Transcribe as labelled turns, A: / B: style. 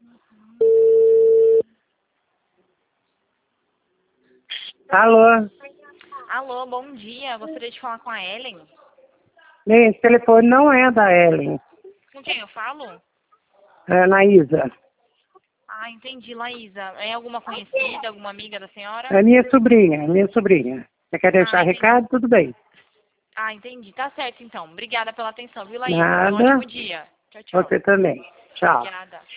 A: Alô?
B: Alô, bom dia. Gostaria de falar com a Ellen.
A: Esse telefone não é da Ellen,
B: Com quem eu falo?
A: é na Isa.
B: Ah, entendi, Laísa. É alguma conhecida, alguma amiga da senhora?
A: É minha sobrinha. Você quer deixar
B: Entendi.
A: recado? Tudo bem.
B: Ah, entendi. Tá certo, então. Obrigada pela atenção, viu, Laísa? Tenha um
A: Nada.
B: ótimo dia. Tchau, tchau.
A: Você também. Tchau.
B: Obrigada.